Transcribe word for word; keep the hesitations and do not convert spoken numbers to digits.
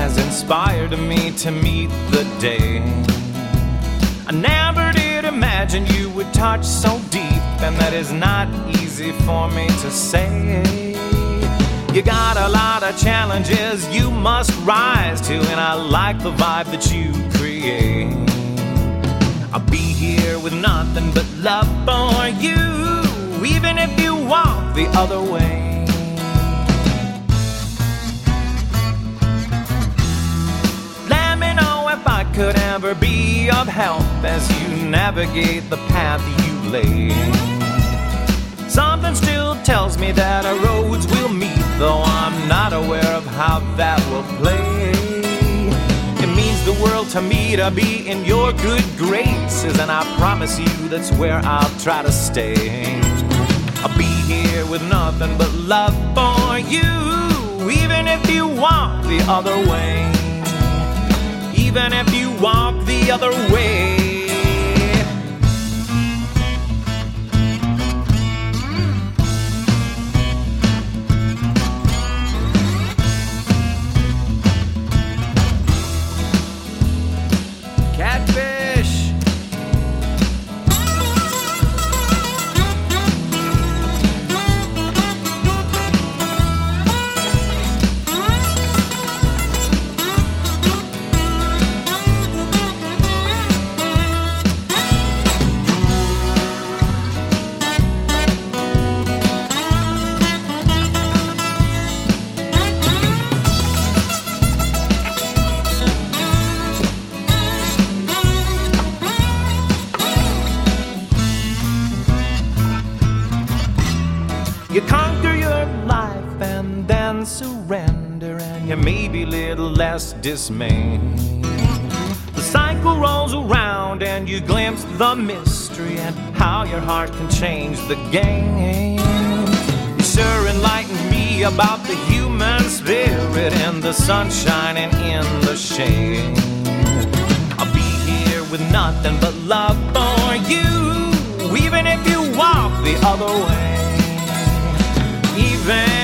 has inspired me to meet the day. I never did imagine you would touch so deep, and that is not easy for me to say. You got a lot of challenges you must rise to, and I like the vibe that you create. I'll be here with nothing but love for you, even if you walk the other way. Let me know if I could ever be of help as you navigate the path you laid. Something still tells me that our roads will meet, though I'm not aware of how that will play. It means the world to me to be in your good graces, and I promise you that's where I'll try to stay. I'll be here with nothing but love for you, even if you walk the other way. Even if you walk the other way. You conquer your life and then surrender, and you may be a little less dismayed. The cycle rolls around and you glimpse the mystery and how your heart can change the game. You sure enlightened me about the human spirit and the sunshine and in the shade. I'll be here with nothing but love for you, even if you walk the other way. Even